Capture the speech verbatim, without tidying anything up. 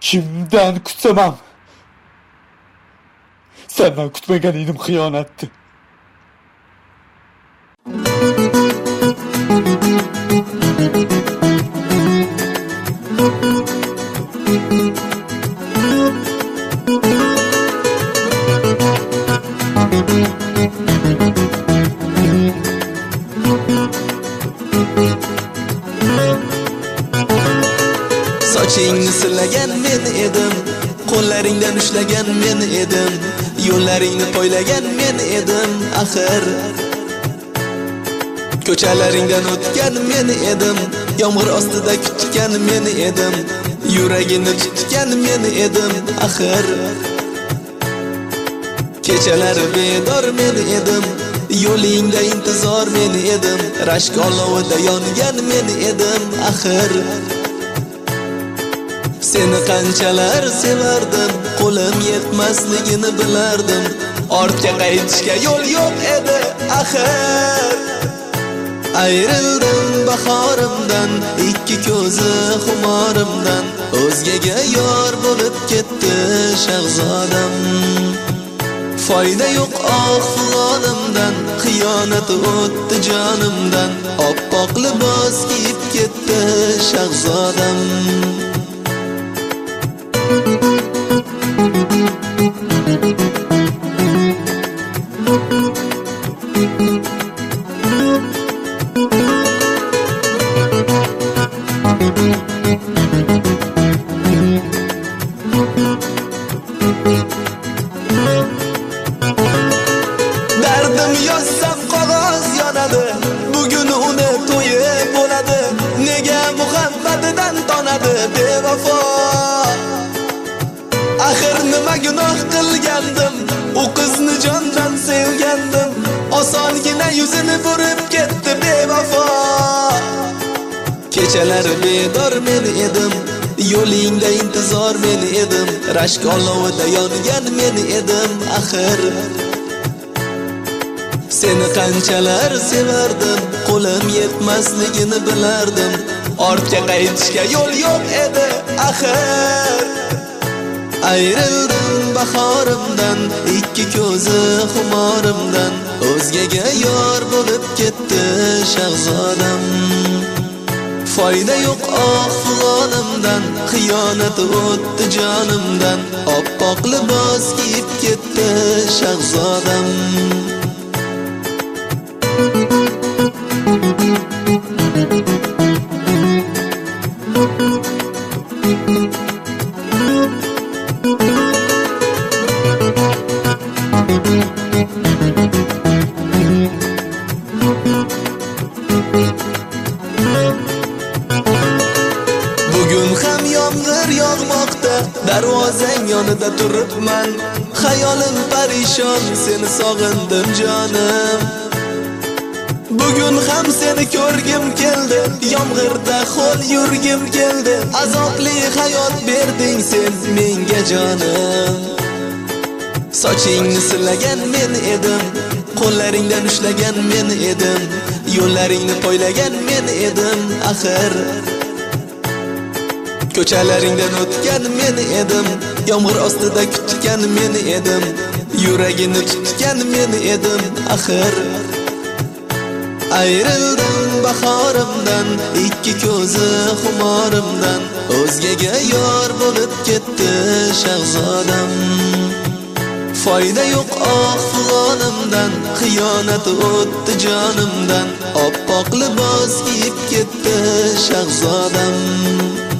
Kimdan kutsamam? Senden kutmaganligim xiyonatdi. Sochingni silagan men edim, qo'llaringdan ushlagan men edim, yo'llaringni poylagan men edim, axir ko'chalaringdan o'tgan men edim, yomg'ir ostida kutgan men edim, yuragini tutgan men edim, axir kechalari bedor men edim, yo'lingda intizor men edim, rashk olovida yongan men edim, axir seni qanchalar sevardim, qo'lim yetmasligini bilardim, ortga qaytishga yo'l yo'q edi, axir ayrildim bahorimdan, ikki ko'zi xumorimdan, o'zgaga yor bo'lib ketdi shahzodam. Foyda yo'q oh fugonimdan, xiyonat o'tdi jonimdan, oppoq libos kiyib ketdi shahzodam. Dardim yozsam qog'oz yonadi, bugun uni to'yi bo'ladi, nega muhabbatidan tonadi bevafo. Axir nima gunoh qilgandim, u qizni jondan sevgandim, osongina yuzini burib ketdi bevafo. Kechalari bedor men edim, yo'lingda intizor men edim, rashk olovida yongan men edim, axir seni qanchalar sevardim, qo'lim yetmasligini bilardim, ortga qaytishga yo'l yo'q edi, axir ayrildim bahorimdan, ikki ko'zi xumorimdan, o'zgaga yor bo'lib ketdi shahzodam. Foyda yo'q oh fugonimdan, xiyonat o'tdi jonimdan, oppoq libos kiyib ketdi shahzodam. Bugun ham yomg'ir yog'moqda, darvozang yonida turibman, xayolim parishon, seni sog'indim jonim. Bugun ham seni ko'rgim keldi, yomg'irda xo'l yurgim keldi, azobli hayot berding sen menga jonim. Sochingni silagan men edim, qo'llaringdan ushlagan men edim, yo'llaringni poylagan men edim, axir ko'chalaringdan o'tgan men edim, yomg'ir ostida kutgan men edim, yuragini tutgan men edim, axir ayrildim bahorimdan, ikki ko'zi xumorimdan, o'zgaga yor bo'lib ketdi shahzodam. Foyda yo'q oh fugonimdan, xiyonat o'tdi jonimdan, oppoq libos kiyib ketdi shahzodam.